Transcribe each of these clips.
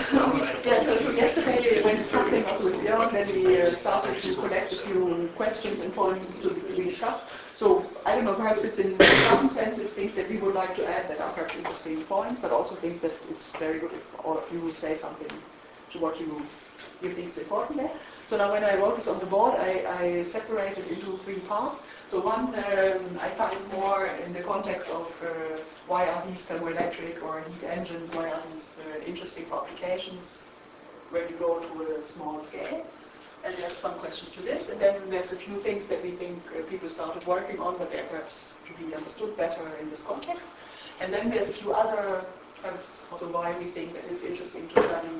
Yeah, so yesterday when discussing also with Björn, then we started to collect a few questions and points to be discussed. So I don't know, perhaps it's in some sense it's things that we would like to add that are perhaps interesting points, but also things that it's very good if all of you would say something to what you think is important there. So now when I wrote this on the board, I separated into 3 parts. So one I find more in the context of why are these thermoelectric or heat engines, why are these interesting for applications when you go to a small scale. And there's some questions to this, and then there's a few things that we think people started working on, but they're perhaps to be understood better in this context. And then there's a few other, also why we think that it's interesting to study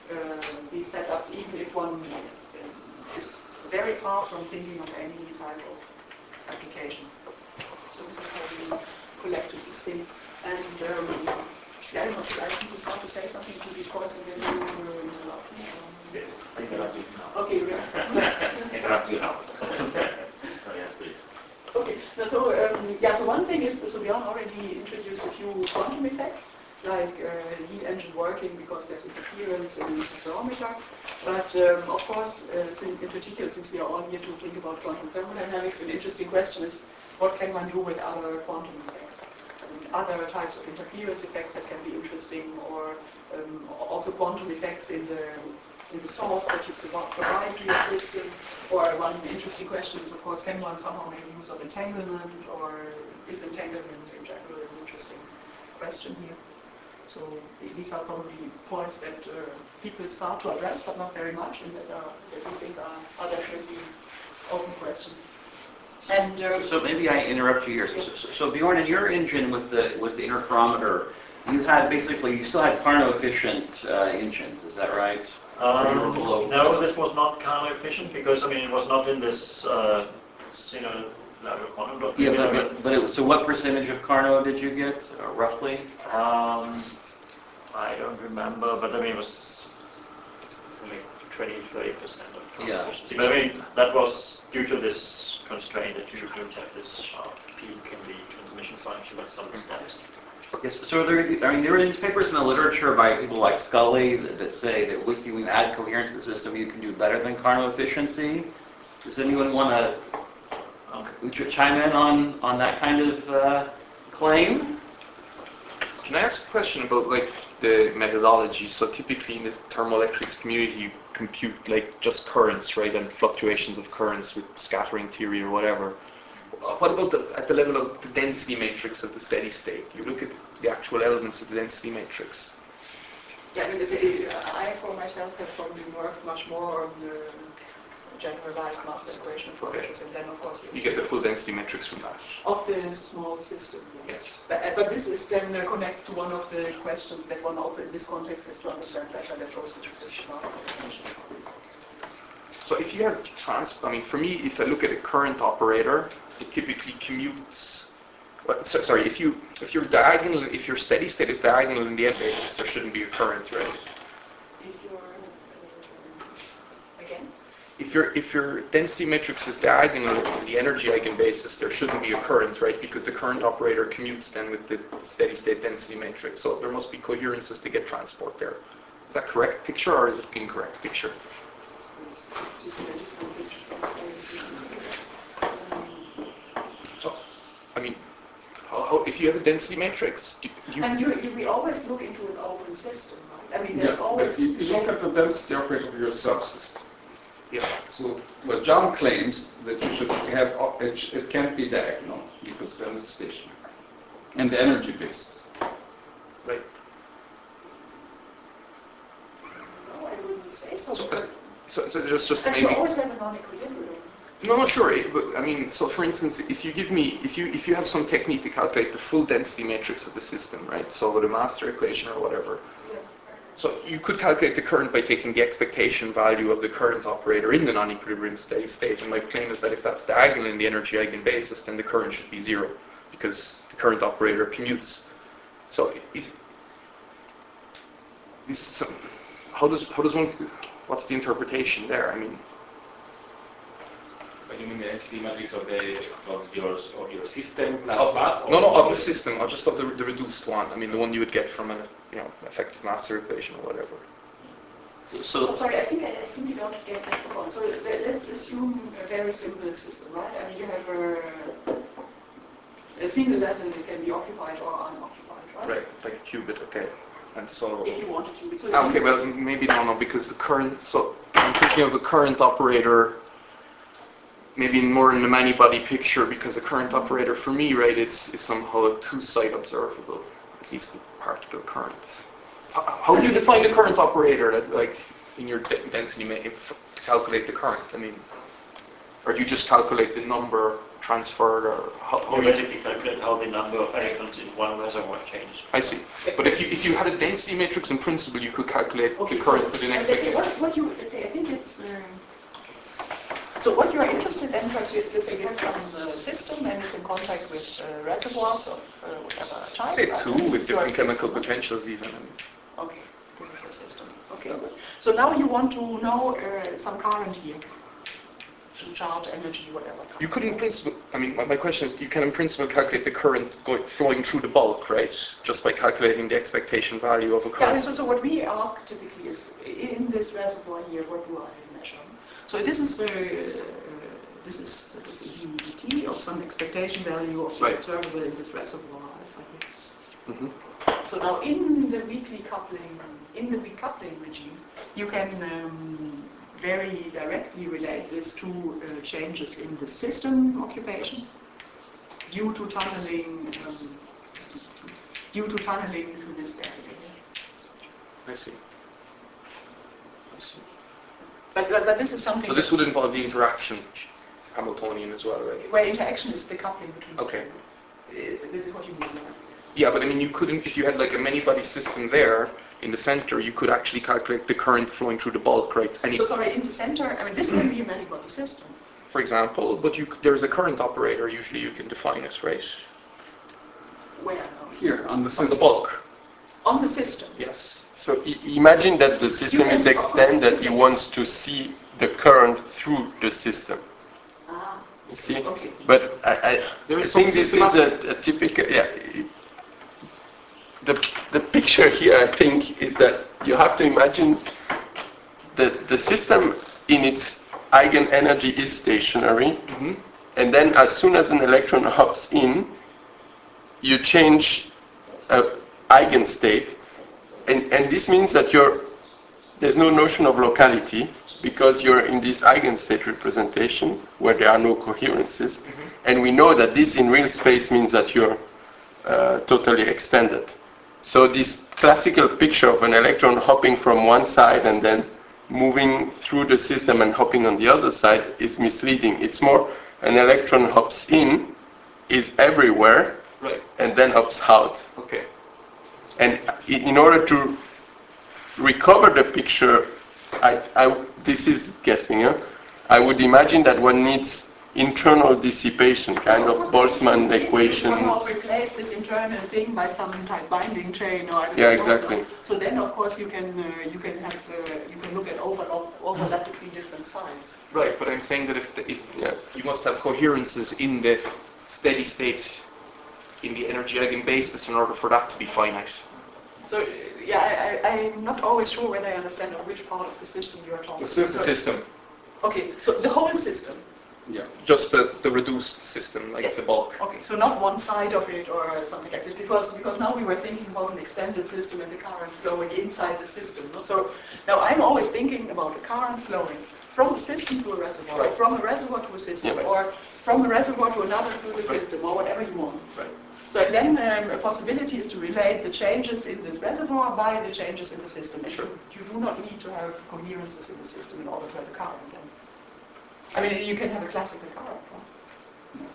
these setups, even if one is very far from thinking of any type of application. So this is how we collected these things. And yeah, I don't know, should I simply start to say something to these points and then you will interrupt me? Yes, interrupt you now. Okay, yeah. Interrupt you now. So yes, please. Okay, now, so yeah, so one thing is, so Björn already introduced a few quantum effects, like heat engine working because there's interference in the interferometer. But of course, in particular, since we are all here to think about quantum thermodynamics, an interesting question is what can one do with other quantum effects? Other types of interference effects that can be interesting, or also quantum effects in the source that you provide to your system. Or one interesting question is, of course, can one somehow make use of entanglement, or is entanglement in general an interesting question here? So these are probably points that people start to address, but not very much, and that we think are definitely open questions. And so maybe I interrupt you here. So Bjorn, in your engine with the interferometer, you had basically, you still had Carnot efficient engines, is that right? No, this was not Carnot efficient because I mean it was not in this quantum dot. Yeah, but so what percentage of Carnot did you get roughly? I don't remember, but I mean it was like 20-30% of Carnot efficiency. But I mean that was due to this constraint that you don't have this sharp peak in the transmission function of some steps. Yes, so there are newspapers in the literature by people like Scully that say that with you add coherence to the system, you can do better than Carnot efficiency. Does anyone want to chime in on that kind of claim? Can I ask a question about like the methodology? So typically in this thermoelectrics community, you compute like just currents, right, and fluctuations of currents with scattering theory or whatever. What about at the level of the density matrix of the steady state? You look at the actual elements of the density matrix. Yeah, I mean, I for myself have probably worked much more on the generalized master equation approaches, and then of course you get the full density matrix from that. Of the small system, yes. Yes. But this is then connects to one of the questions that one also in this context has to understand better, that goes with the systematic applications. So if you have I mean, for me, if I look at a current operator, it typically commutes. Sorry, if your steady state is diagonal in the end basis, there shouldn't be a current, right? If your density matrix is diagonal in the energy eigenbasis, there shouldn't be a current, right? Because the current operator commutes then with the steady state density matrix. So there must be coherences to get transport there. Is that correct picture or is it incorrect picture? So, I mean, if you have a density matrix, we always look into an open system, right? I mean, there's always. You look at the density operator of your subsystem. Yeah. So what John claims that you should have, it can't be diagonal because then it's stationary, and the energy basis. Right. No, I wouldn't say so. So just but maybe. You always have a non-equilibrium. No, sure. But I mean, so for instance, if you have some technique to calculate the full density matrix of the system, right? So with a master equation or whatever. Yeah. So you could calculate the current by taking the expectation value of the current operator in the non-equilibrium steady state. And my claim is that if that's diagonal in the energy eigenbasis, then the current should be zero because the current operator commutes. So how does one? What's the interpretation there? I mean. But you mean the density matrix of your system plus No, of the system, or just of the reduced one. I mean, the one you would get from an effective master equation or whatever. So sorry, I think I simply don't get that point. So let's assume a very simple system, right? I mean, you have a single level that can be occupied or unoccupied, right? Right, like a qubit, okay. And so... If you want a qubit. So okay, well, maybe no, because the current... So I'm thinking of a current operator, maybe more in the many-body picture, because a current operator for me, right, is somehow a two-side observable, at least the particle current. How do you define the current operator, that, like, in your density, calculate the current? I mean, or do you just calculate the number transferred, or how You basically calculate how the number of electrons in one reservoir changes. I see. But if you had a density matrix in principle, you could calculate the current with an let's say expectation. let's say, I think it's... so what you are interested in, perhaps, let's say you have some system and it's in contact with reservoirs of whatever type. Say right? two And this with is your different chemical system. potentials even. Okay, this is your system. Okay, good. So now you want to know some current here. To charge, energy, whatever. You could in principle, I mean, my question is, you can in principle calculate the current flowing through the bulk, right? Just by calculating the expectation value of a current. Yeah, so what we ask typically is, in this reservoir here, what do I measure? So this is let's say dT of some expectation value of the observable in this reservoir alpha here. Mm-hmm. So now in the weak coupling regime, you can very directly relate this to changes in the system occupation due to tunneling through this barrier. I see. But this is something. So this would involve the interaction, Hamiltonian as well, right? Where interaction is the coupling between. Okay. This is what you mean. Yeah, but I mean, you couldn't, if you had like a many-body system there in the center, you could actually calculate the current flowing through the bulk, right? So sorry, in the center, I mean, this can be a many-body system. For example, but there's a current operator, usually you can define it, right? Where now? Here, on the On system. the bulk. On the systems. Yes. So imagine that the system is extended, you want to see the current through the system. Ah. You see? Okay. But I think this is a typical, the picture here, I think, is that you have to imagine that the system in its eigenenergy is stationary, and then as soon as an electron hops in, you change eigenstate, and this means that there's no notion of locality, because you're in this eigenstate representation where there are no coherences, and we know that this in real space means that you're totally extended. So this classical picture of an electron hopping from one side and then moving through the system and hopping on the other side is misleading. It's more an electron hops in, is everywhere, and then hops out. Okay. And in order to recover the picture, this is guessing, I would imagine that one needs internal dissipation, kind of Boltzmann equations. Somehow replace this internal thing by some type binding chain, or I don't know. Yeah, exactly. So then, of course, you can look at overlap between different sides. Right, but I'm saying that if you must have coherences in the steady state, in the energy eigenbasis, in order for that to be finite. So yeah, I'm not always sure whether I understand on which part of the system you are talking about. The system. Okay, so the whole system. Yeah. Just the reduced system, like the bulk. Okay, so not one side of it or something like this, because now we were thinking about an extended system and the current flowing inside the system. No? So now I'm always thinking about the current flowing from a system to a reservoir, or from a reservoir to a system, or from a reservoir to another through the system, or whatever you want. Right. So then a possibility is to relate the changes in this reservoir by the changes in the system. And you do not need to have coherences in the system in order to have a current. Then. I mean, you can have a classical current. Right?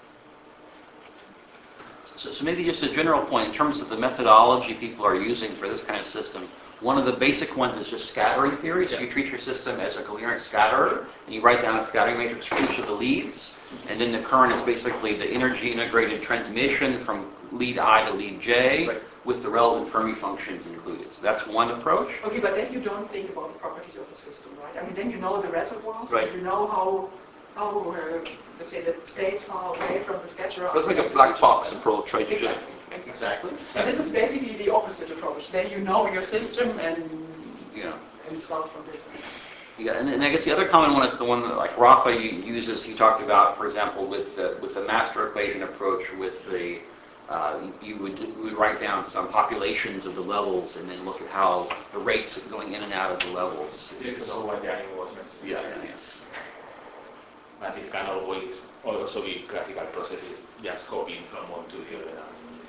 So maybe just a general point in terms of the methodology people are using for this kind of system. One of the basic ones is just scattering theory. So you treat your system as a coherent scatterer, and you write down a scattering matrix for each of the leads. And then the current is basically the energy integrated transmission from lead I to lead J with the relevant Fermi functions included. So that's one approach. Okay, but then you don't think about the properties of the system, right? I mean, then you know the reservoirs, right. And you know how let's say, the states far away from the scatterer. That's like a black box approach, right? Exactly. And this is basically the opposite approach. Then you know your system and Yeah. and result from this. Yeah, and I guess the other common one is the one that like Rafa uses. He talked about, for example, with the master equation approach, with the you would write down some populations of the levels and then look at how the rates going in and out of the levels. Yeah, because of what Janine was mentioning. Yeah. But it can always also be graphical processes, just copying from one to the other.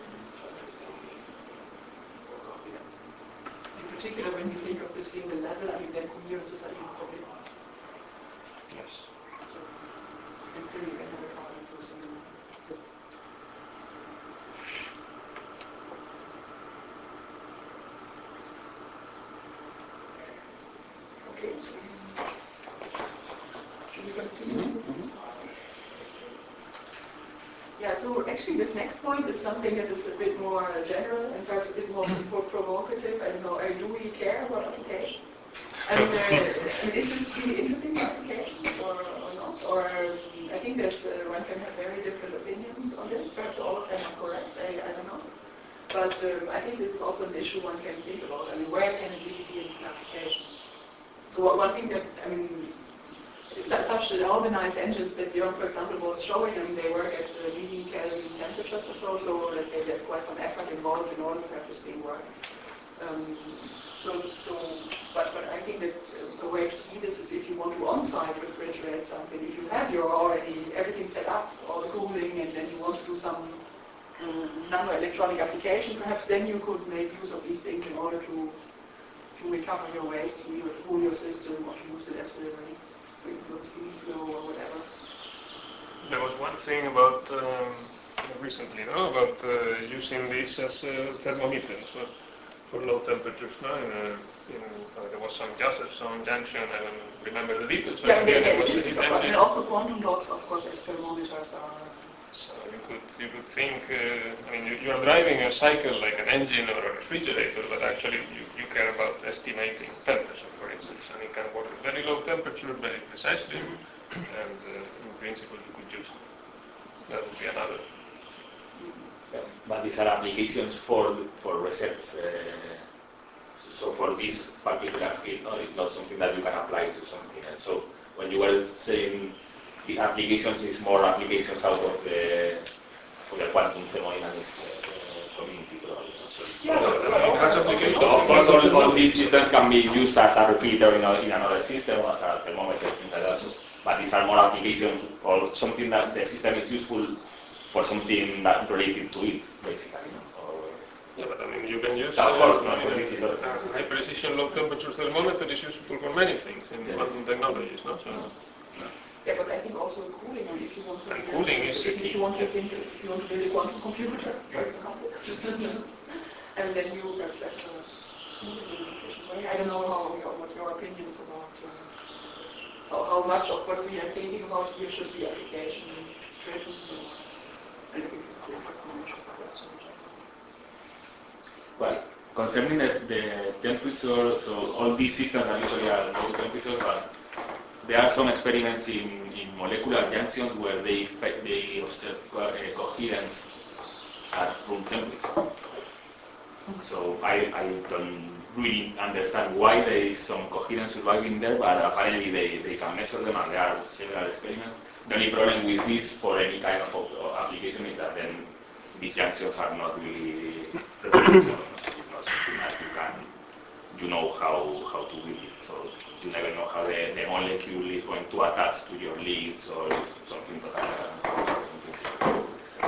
In particular, when you think of the single level, I mean, then coherences are even forbidden. Yes. So, and still you can have a problem to a single level. Okay. Should we continue? Yeah, so actually this next point is something that is a bit more general and perhaps a bit more provocative. I don't know, do we care about applications? I mean, is this really interesting for applications or not? Or I think there's one can have very different opinions on this. Perhaps all of them are correct, I don't know. But I think this is also an issue one can think about. I mean, where can it really be an application? So one thing that, I mean, such organized engines that Björn, for example, was showing, I mean, they work at medium Kelvin temperatures or so, so let's say there's quite some effort involved in order to have this thing work. But I think that a way to see this is if you want to on-site refrigerate something, if you have your already everything set up, all the cooling, and then you want to do some nano-electronic application, perhaps then you could make use of these things in order to recover your waste heat or to cool your system or to use it as a influence heat flow or whatever. There was one thing about recently, about using these as thermometers for low temperatures. There was some gases on junction. I don't remember the details. Yeah, this is and also quantum dots, of course, as thermometers are. So you could think, I mean, you are driving a cycle like an engine or a refrigerator, but actually you care about estimating temperature, for instance, and it can work at very low temperature, very precisely, and in principle you could use it. That would be another thing. Yeah, but these are applications for research. So for this particular field, it's not something that you can apply to something else. So when you were saying the applications is more applications out of the quantum thermodynamics community, probably. So, of course, all these systems can be used as a repeater in another system, as a thermometer, things like that. So, but these are more applications or something that the system is useful for something that related to it, basically. Yeah, but I mean, you can use of course, a high precision, low temperature thermometer is useful for many things in quantum technologies, no? So, yeah, but I think also cooling. I mean, if you want to, cooling is if you want to build a quantum computer, for example, and then you perhaps have to cool it in an efficient way. I don't know what your opinion is about how much of what we are thinking about here should be application driven. And I think this is an interesting question. Well, concerning the temperature, so all these systems are usually at low temperature, but there are some experiments in molecular junctions where they observe coherence at room temperature. So I don't really understand why there is some coherence surviving there, but apparently they can measure them, and there are several experiments. The only problem with this for any kind of application is that then these junctions are not really reproducible. It's not something that you know how to build it. So you never know how the molecule is going to attach to your leads or something totally different.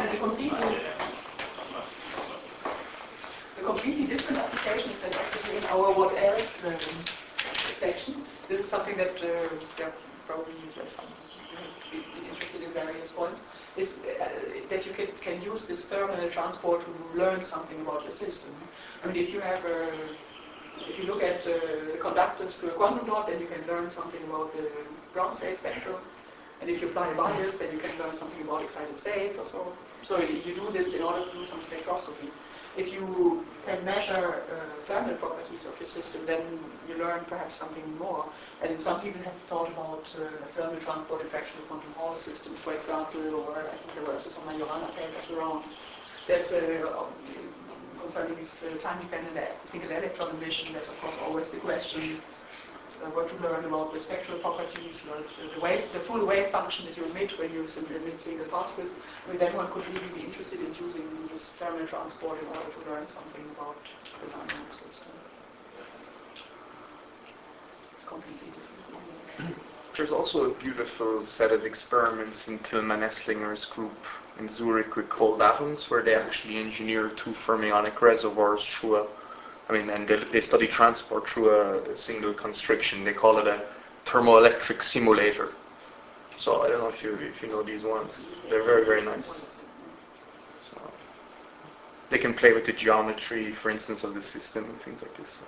A completely different application is that actually in our what else section. This is something that probably let's be interested in various points. Is that you can use this thermal transport to learn something about your system. I mean, if you have if you look at the conductance to a quantum dot, then you can learn something about the ground state spectrum. And if you apply a bias, then you can learn something about excited states or so. So you do this in order to do some spectroscopy. If you can measure thermal properties of your system, then you learn perhaps something more. And some people have thought about thermal transport in fractional quantum Hall systems, for example, or I think there were also some Majorana papers around. There's concerning this time-dependent single electron emission, there's of course always the question what to learn about the spectral properties, the full wave function that you emit when you simply emit single particles. I mean, then one could really be interested in using this thermal transport in order to learn something about the dynamics also. It's completely different. There's also a beautiful set of experiments in Tilman Esslinger's group in Zurich with cold atoms, where they actually engineer two fermionic reservoirs through and they study transport through a single constriction. They call it a thermoelectric simulator. So I don't know if you know these ones. They're very, very nice. So they can play with the geometry, for instance, of the system and things like this.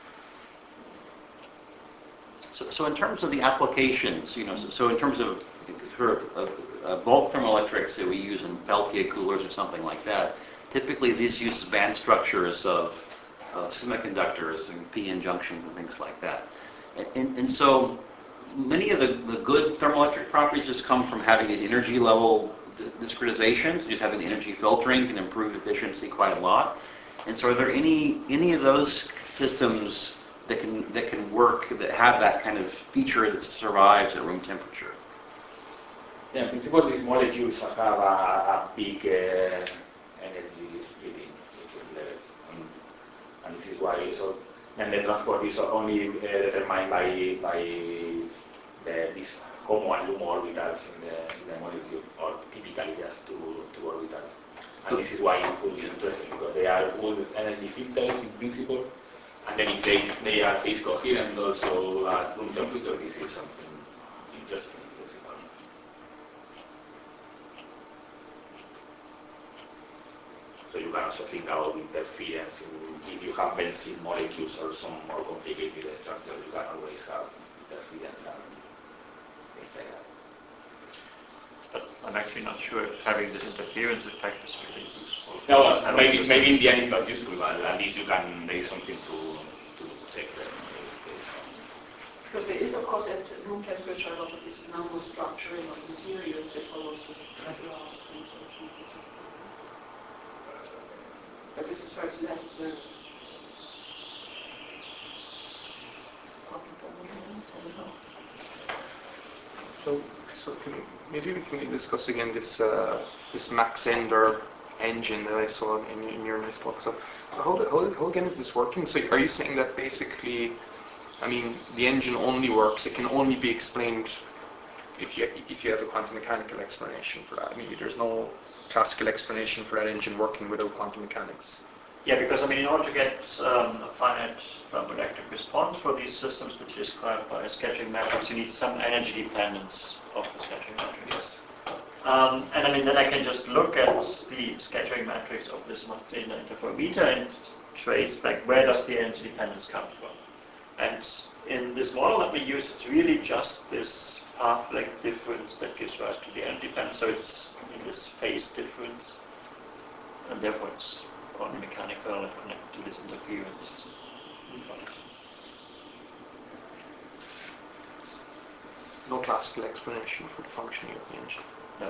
So in terms of the applications, so in terms of sort of bulk thermoelectrics that we use in Peltier coolers or something like that, typically this uses band structures of semiconductors and p-n junctions and things like that. And so many of the good thermoelectric properties just come from having these energy level discretizations. Just having energy filtering can improve efficiency quite a lot. And so are there any of those systems that can work, that have that kind of feature that survives at room temperature? Yeah, in principle, these molecules have a big energy splitting between levels, and this is why. So, and the transport is only determined by these HOMO and LUMO orbitals in the molecule, or typically just two orbitals. And this is why it could be interesting, because they are good energy filters in principle. And then if they are phase coherent also at room temperature, this is something interesting. So you can also think about interference. If you have benzene molecules or some more complicated structure, you can always have interference and things like that. But I'm actually not sure if having this interference effect is really useful. No, maybe in the end it's not useful, but at least there is something to check there. Because there is, of course, at room temperature a lot of this nanostructuring of materials that follows the reservoirs and so on. But this is perhaps less So maybe we can discuss again this Max Ender engine that I saw in your nice talk. So how again is this working? So are you saying that basically, I mean, the engine only works, it can only be explained if you have a quantum mechanical explanation for that? I mean, there's no classical explanation for that engine working without quantum mechanics. Yeah, because I mean, in order to get a finite thermoelectric response for these systems, which is described by a scattering matrix, you need some energy dependence of the scattering matrix. And I mean, then I can just look at the scattering matrix of this Max Ender interferometer and trace back where does the energy dependence come from. And in this model that we use, it's really just this path length difference that gives rise to the energy dependence. So it's in this phase difference, and therefore it's quantum mechanical and connected to this interference functions. No classical explanation for the functioning of the engine. No.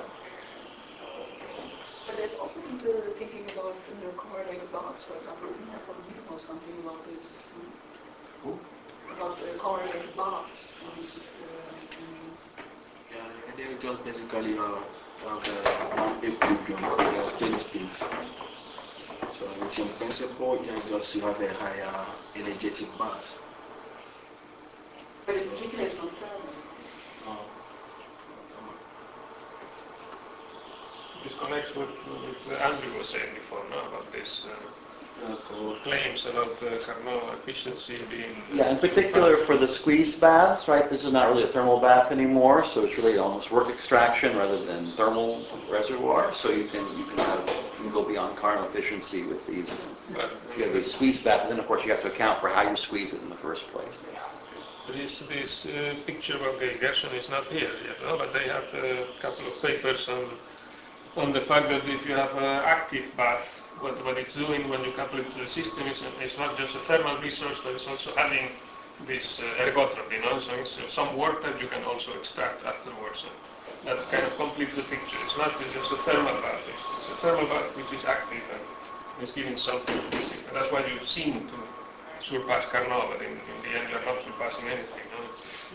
But there's also people thinking about correlated baths, for example. We have probably know something about this. Who? About correlated baths in these engines. Yeah, they just basically have non-equilibrium, they are steady state. So which in principle, you have a higher energetic mass. But in particular, it's not thermal. This connects with Andrew was saying before, no, about this claims about Carnot efficiency being... Yeah, in particular for the squeeze baths, right? This is not really a thermal bath anymore, so it's really almost work extraction rather than thermal reservoir. So you can go beyond Carnot efficiency with these. If you have these squeeze baths, then of course you have to account for how you squeeze it in the first place. This picture of Gershon is not here yet, no? But they have a couple of papers on the fact that if you have an active bath, what it's doing when you couple it to the system is not just a thermal resource, but it's also adding this ergotropy, so it's some work that you can also extract afterwards. So that kind of completes the picture. It's not just a thermal bath, it's a thermal bath which is active and It's giving something to the system. That's why you seem to surpass Carnot, but in the end you're not surpassing anything. No?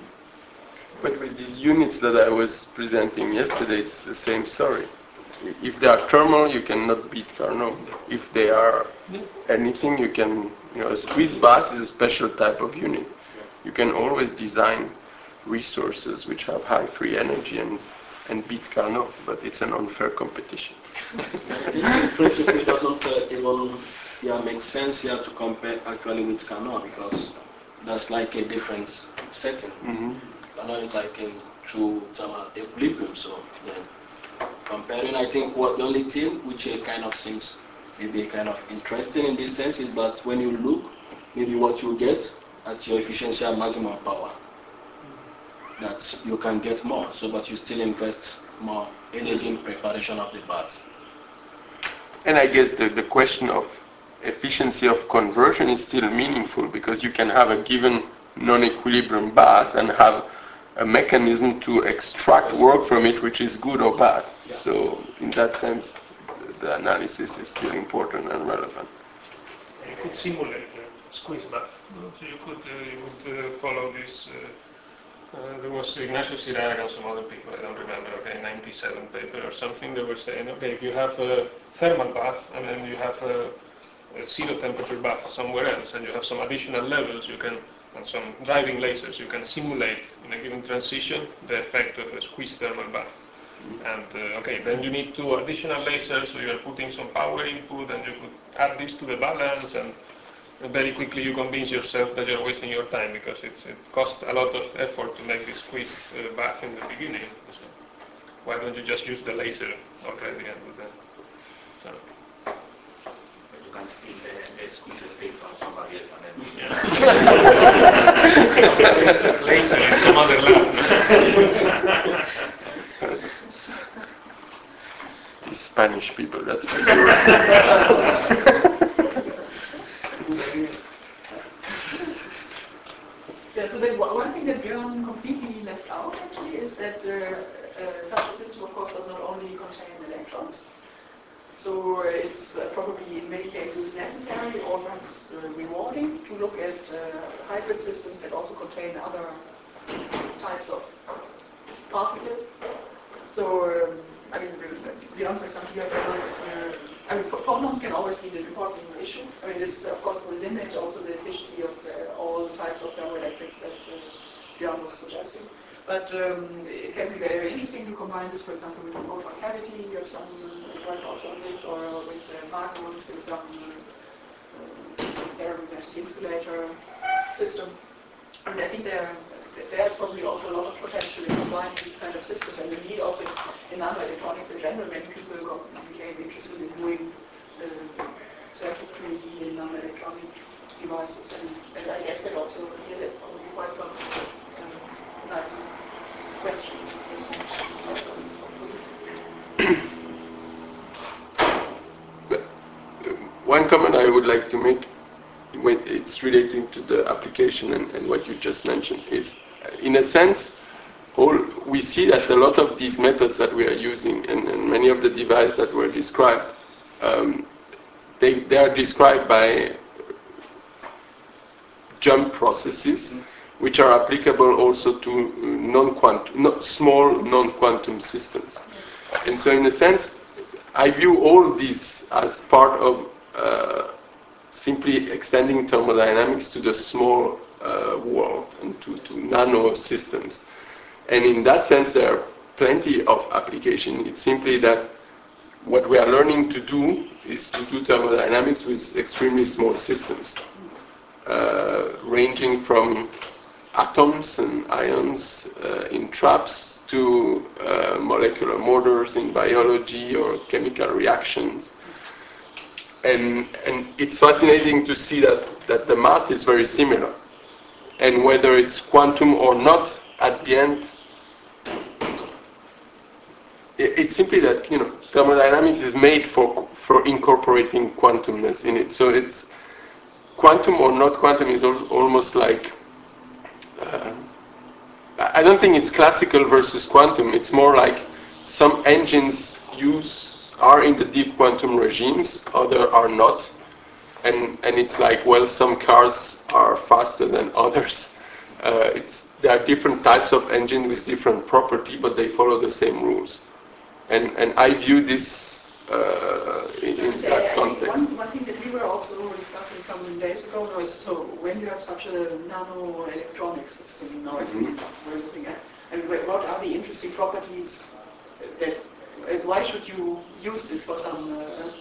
But with these units that I was presenting yesterday, it's the same story. If they are thermal, you cannot beat Carnot. If they are anything, you can, a squeeze bath is a special type of unit. You can always design resources which have high free energy and beat Carnot, but it's an unfair competition. In principle, it doesn't even make sense here to compare actually with Carnot, because that's like a different setting. Carnot is like a true thermal equilibrium, so then comparing, I think the only thing which kind of seems maybe kind of interesting in this sense is that when you look, maybe what you get at your efficiency and maximum power, that you can get more, so but you still invest more energy in preparation of the bath. And I guess the question of efficiency of conversion is still meaningful, because you can have a given non-equilibrium bath and have a mechanism to extract work from it which is good or bad. Yeah. So in that sense, the analysis is still important and relevant. You could simulate a squeeze bath. So you could follow this. There was Ignacio Sirac and some other people, I don't remember, 97 paper or something. They were saying, okay, if you have a thermal bath and then you have a zero temperature bath somewhere else, and you have some additional levels, you can, and some driving lasers, you can simulate in a given transition the effect of a squeeze thermal bath. And okay, then you need 2 additional lasers, so you are putting some power input, and you could add this to the balance, and very quickly you convince yourself that you're wasting your time, because it costs a lot of effort to make this squeeze bath in the beginning. So why don't you just use the laser already and do that? So. You can steal the squeeze state from somebody else and then laser in some other lab. These Spanish people, that's for Yeah, so then one thing that Björn completely left out actually is that such a system, of course, does not only contain electrons. So it's probably in many cases necessary or perhaps rewarding to look at hybrid systems that also contain other types of particles. So, I mean, beyond, for example, you have phonons can always be an important issue. I mean, this, of course, will limit also the efficiency of all types of thermoelectrics that Björn was suggesting. But it can be very, very interesting to combine this, for example, with the photon cavity. You have some work also on this, or with Magnums and some ferromagnetic insulator system. I mean, I think there's probably also a lot of potential in combining these kind of systems, and indeed also in nanoelectronics in general, many people became interested in doing circuitry in nanoelectronic devices, and I guess that also here there's probably quite some nice questions. One comment I would like to make, when it's relating to the application and what you just mentioned, is, in a sense, we see that a lot of these methods that we are using and many of the devices that were described, they are described by jump processes, which are applicable also to small non-quantum systems. And so in a sense, I view all these as part of simply extending thermodynamics to the small world and to nano systems. And in that sense, there are plenty of applications. It's simply that what we are learning to do is to do thermodynamics with extremely small systems, ranging from atoms and ions in traps to molecular motors in biology or chemical reactions. And it's fascinating to see that the math is very similar. And whether it's quantum or not, at the end, it's simply that, thermodynamics is made for incorporating quantumness in it. So it's quantum or not quantum is almost like, I don't think it's classical versus quantum. It's more like some engines use are in the deep quantum regimes, others are not. And it's like, well, some cars are faster than others. There are different types of engine with different property, but they follow the same rules. And I view this in that context. One thing that we were also discussing some days ago was, so when you have such a nano electronic system, now as we're looking at, and what are the interesting properties that, why should you use this for some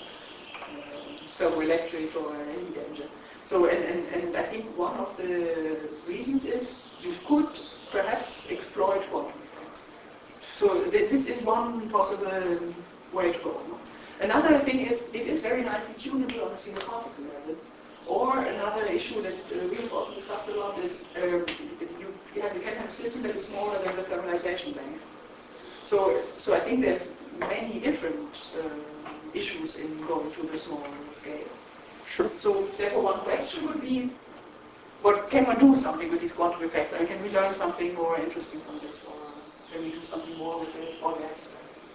thermoelectric or heat engine? So, and I think one of the reasons is you could perhaps exploit quantum effects. So this is one possible way to go. No? Another thing is, it is very nicely tunable on a single particle level. Or another issue that we have also discussed a lot is you can have a system that is smaller than the thermalization bank. So I think there's many different issues in going to the small scale. Sure. So therefore one question would be, what can one do something with these quantum effects? And can we learn something more interesting from this? Or can we do something more with it or less?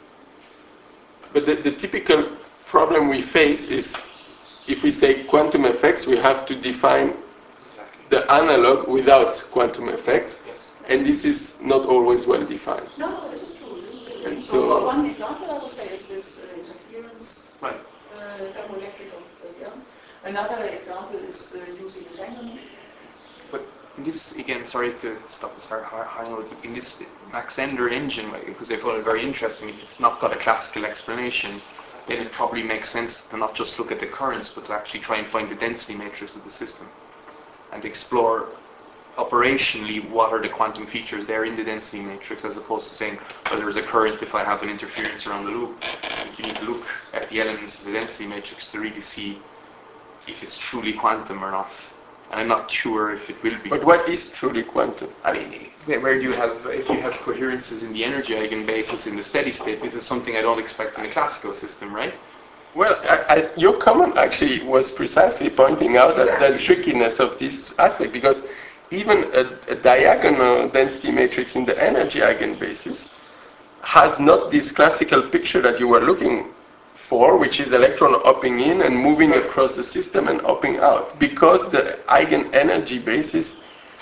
But the typical problem we face is, if we say quantum effects, we have to define the analog without quantum effects. Yes. And this is not always well defined. No, this is true. And so one example I would say is this interference Right. thermoelectric of yeah. Another example is using entanglement. But in this, again, sorry to start high note, in this Max-Ender engine, because I found it very interesting, if it's not got a classical explanation, then it probably makes sense to not just look at the currents, but to actually try and find the density matrix of the system and explore operationally what are the quantum features there in the density matrix, as opposed to saying, well, there's a current if I have an interference around the loop. I think you need to look at the elements of the density matrix to really see if it's truly quantum or not. And I'm not sure if it will be. But what is truly quantum? I mean, where do you have, if you have coherences in the energy eigenbasis in the steady state, this is something I don't expect in a classical system, right? Well, your comment actually was precisely pointing out the trickiness of this aspect, because even a diagonal density matrix in the energy eigenbasis has not this classical picture that you were looking for, which is the electron upping in and moving across the system and upping out, because the eigenenergy basis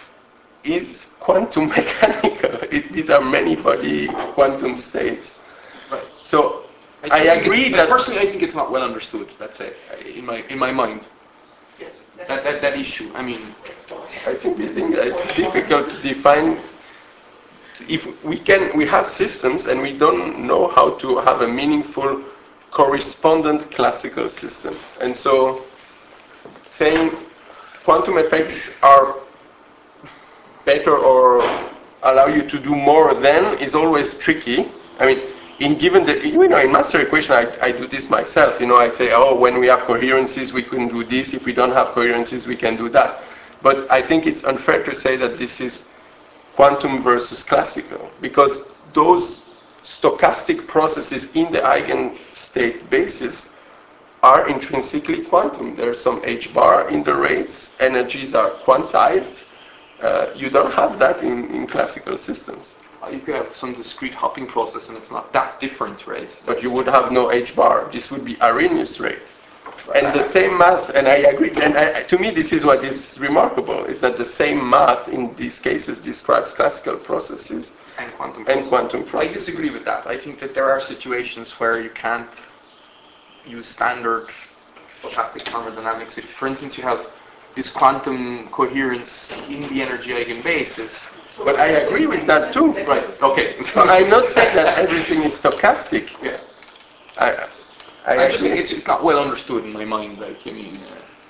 is quantum mechanical. These are many-body quantum states. Right. So I agree that personally, I think it's not well understood. Let's say in my mind. Yes. That issue. I mean, I simply think that it's difficult to define. If we have systems and we don't know how to have a meaningful correspondent classical system, and so saying quantum effects are better or allow you to do more than is always tricky. I mean, in master equation, I do this myself. I say, oh, when we have coherences, we can do this. If we don't have coherences, we can do that. But I think it's unfair to say that this is quantum versus classical, because those stochastic processes in the eigenstate basis are intrinsically quantum. There's some h-bar in the rates. Energies are quantized. You don't have that in classical systems. you could have some discrete hopping process and it's not that different, right? But you would have no h-bar. This would be Arrhenius rate. And the same math, and I agree, and to me this is what is remarkable, is that the same math in these cases describes classical processes and quantum processes. I disagree with that. I think that there are situations where you can't use standard stochastic thermodynamics. If, for instance, you have this quantum coherence in the energy eigenbasis. But I agree with that too. Right, okay. So I'm not saying that everything is stochastic. Yeah. I just think it's not well understood in my mind. Like, I mean,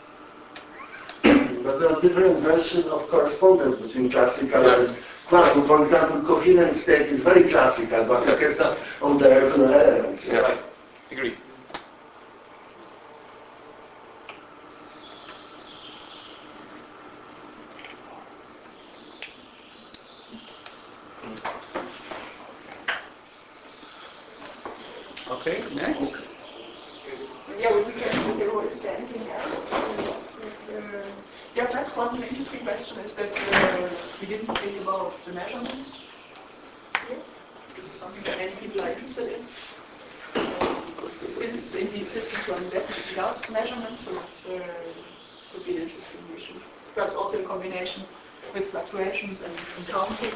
but there are different versions of correspondence between classical and quantum. For example, coherent state is very classical, but it has not all the elements. Yeah. Right. Agree. Okay, next. Yeah, we can consider is there anything else? Yeah, perhaps one interesting question is that we didn't think about the measurement here. This is something that many people are interested in. since in these systems one definitely does measurements, so it's could be an interesting issue. Perhaps also in combination with fluctuations and counting.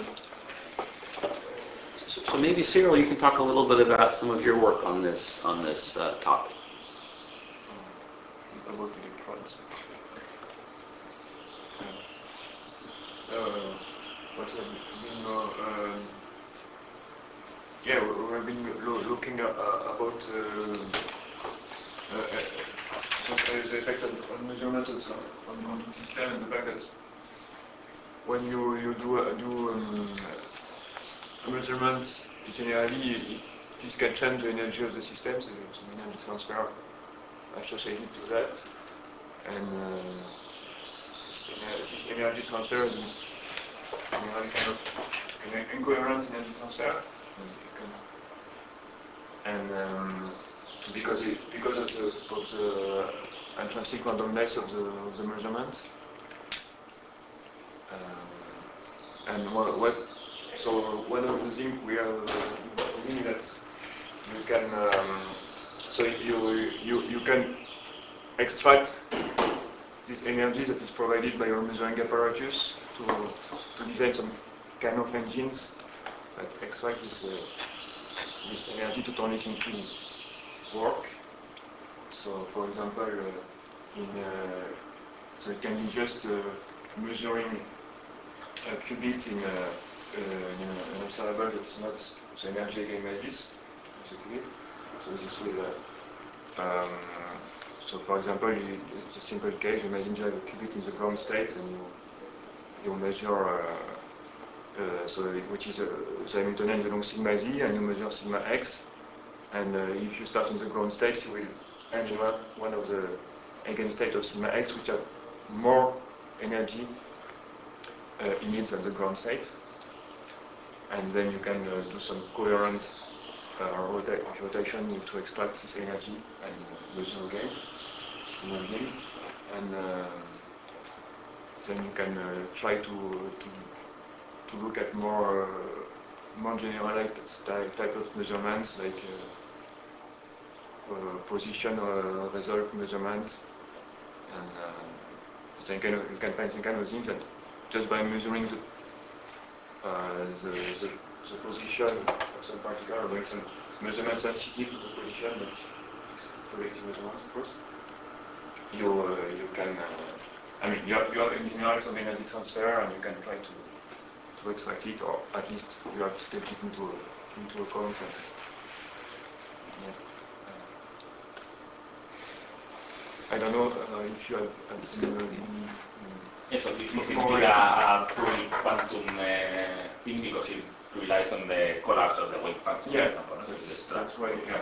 So maybe Cyril, you can talk a little bit about some of your work on this topic. About electrons. What we have been yeah, we have been looking at about the effect on measurements on quantum system, and the fact that when you do a measurement, generally this can change the energy of the system, so there's some energy transfer associated to that, and this energy transfer is generally kind of incoherent energy transfer. And because of the intrinsic randomness of the measurements, and so one of the things we are doing that you can so you can extract this energy that is provided by your measuring apparatus to design some kind of engines that extract this energy to turn it into work. So, for example, so it can be just measuring a qubit in an observable that's not so energy again like this, the qubit. So this will. So, for example, it's a simple case. Imagine you have a qubit in the ground state, and you measure. Which is the Hamiltonian is along sigma z, and you measure sigma x, and if you start in the ground state, you will end in one of the eigenstate of sigma x, which have more energy in it than the ground state, and then you can do some coherent rotation to extract this energy and measure again, and then you can try to look at more generalized type of measurements, like position result measurement, and you can find some kind of things that just by measuring the position of some particle, or doing some measurement sensitive to the position, but it's collective measurement, of course, you can. You have engineered some energy transfer, and you can try to extract it, or at least you have to take it into account. I don't know if you had seen. Yes, so this is indeed a purely quantum thing because it relies on the collapse of the wave function. Yeah, for example. that's right. Yeah.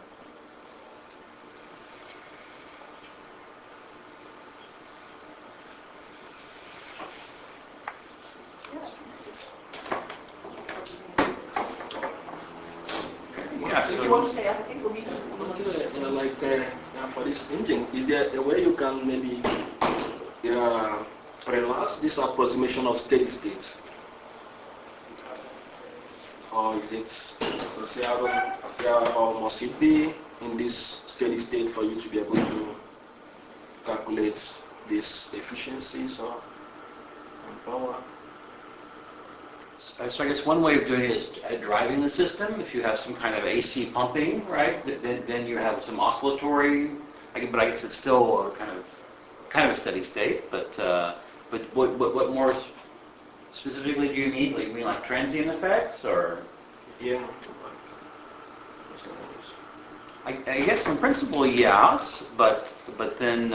If you want to say other things, or me? For this engine, is there a way you can maybe relax this approximation of steady state? Or is it, or must it be in this steady state for you to be able to calculate these efficiencies or power? So I guess one way of doing it is driving the system. If you have some kind of AC pumping, right, then you have some oscillatory. But I guess it's still kind of a steady state. But what more specifically do you mean? Like, you mean like transient effects, or? Yeah. I guess in principle, yes, but then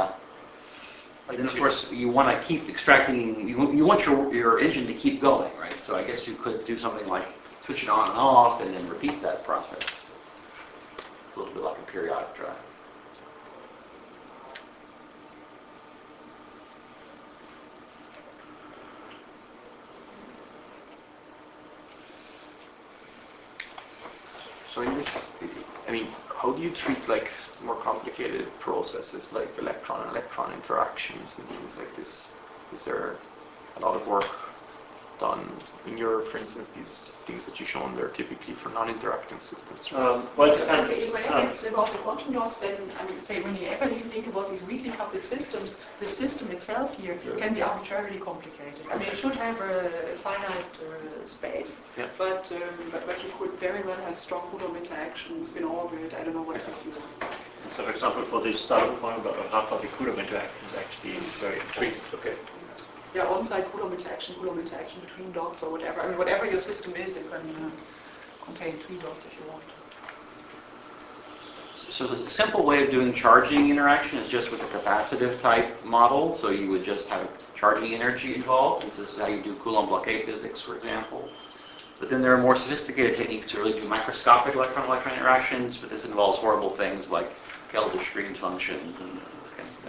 of course you want to keep extracting. You want your engine to keep going, right? So I guess you could do something like switch it on and off, and then repeat that process. It's a little bit like a periodic drive. So in this, how do you treat like more complicated processes like electron-electron interactions and things like this? Is there a lot of work done in your, for instance, these things that you shown there typically for non-interacting systems? Well, it depends. Whenever it's about the quantum dots, then I would say whenever you think about these weakly coupled systems, the system itself here can be arbitrarily complicated. I mean, it should have a finite space, Yeah. but you could very well have strong Coulomb interaction, spin orbit. I don't know what else you want. So, for example, for this starting point of half of the Coulomb interaction is actually very treated. Okay. Yeah, on-site Coulomb interaction between dots or whatever. I mean, whatever your system is, it can contain 3 dots if you want. So the simple way of doing charging interaction is just with a capacitive type model. So you would just have charging energy involved. And this is how you do Coulomb blockade physics, for example. But then there are more sophisticated techniques to really do microscopic electron-electron interactions. But this involves horrible things like Keldysh green functions and this kind of thing.